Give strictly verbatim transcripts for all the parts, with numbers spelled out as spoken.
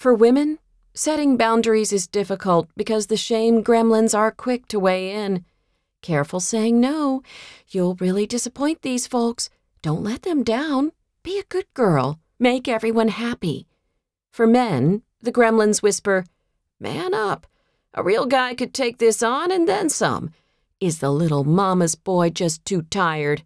For women, setting boundaries is difficult because the shame gremlins are quick to weigh in. Careful saying no. You'll really disappoint these folks. Don't let them down. Be a good girl. Make everyone happy. For men, the gremlins whisper, "Man up. A real guy could take this on and then some. Is the little mama's boy just too tired?"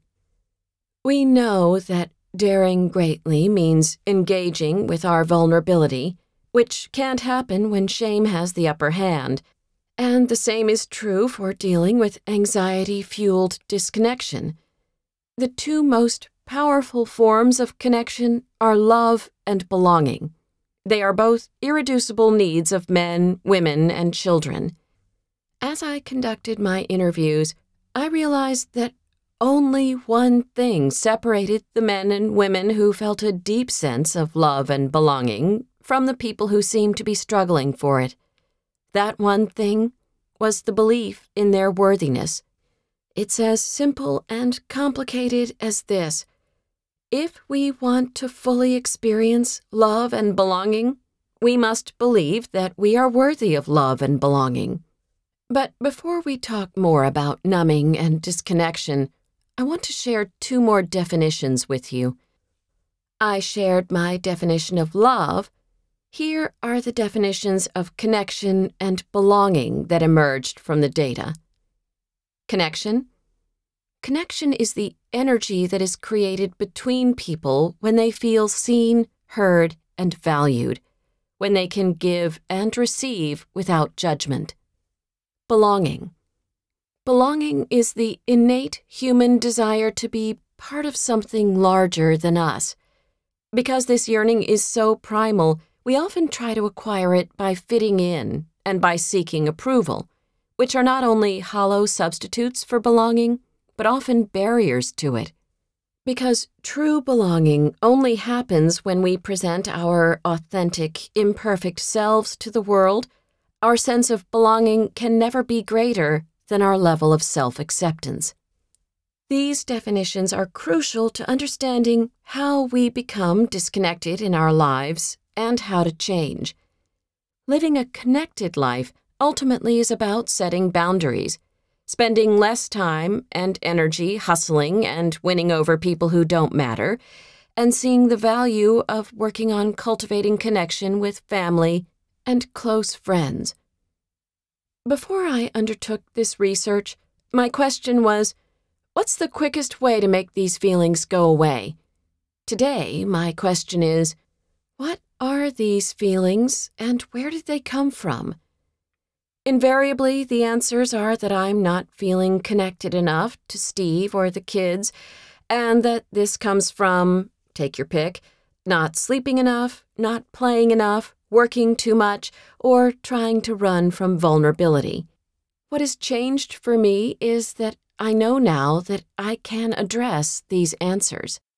We know that daring greatly means engaging with our vulnerability, which can't happen when shame has the upper hand. And the same is true for dealing with anxiety-fueled disconnection. The two most powerful forms of connection are love and belonging. They are both irreducible needs of men, women, and children. As I conducted my interviews, I realized that only one thing separated the men and women who felt a deep sense of love and belonging from the people who seemed to be struggling for it. That one thing was the belief in their worthiness. It's as simple and complicated as this. If we want to fully experience love and belonging, we must believe that we are worthy of love and belonging. But before we talk more about numbing and disconnection, I want to share two more definitions with you. I shared my definition of love. Here are the definitions of connection and belonging that emerged from the data. Connection. Connection is the energy that is created between people when they feel seen, heard, and valued, when they can give and receive without judgment. Belonging. Belonging is the innate human desire to be part of something larger than us. Because this yearning is so primal, we often try to acquire it by fitting in and by seeking approval, which are not only hollow substitutes for belonging, but often barriers to it. Because true belonging only happens when we present our authentic, imperfect selves to the world, our sense of belonging can never be greater than our level of self-acceptance. These definitions are crucial to understanding how we become disconnected in our lives and how to change. Living a connected life ultimately is about setting boundaries, spending less time and energy hustling and winning over people who don't matter, and seeing the value of working on cultivating connection with family and close friends. Before I undertook this research, my question was, what's the quickest way to make these feelings go away? Today, my question is, what are these feelings and where did they come from? Invariably, the answers are that I'm not feeling connected enough to Steve or the kids, and that this comes from, take your pick, not sleeping enough, not playing enough, working too much, or trying to run from vulnerability. What has changed for me is that I know now that I can address these answers.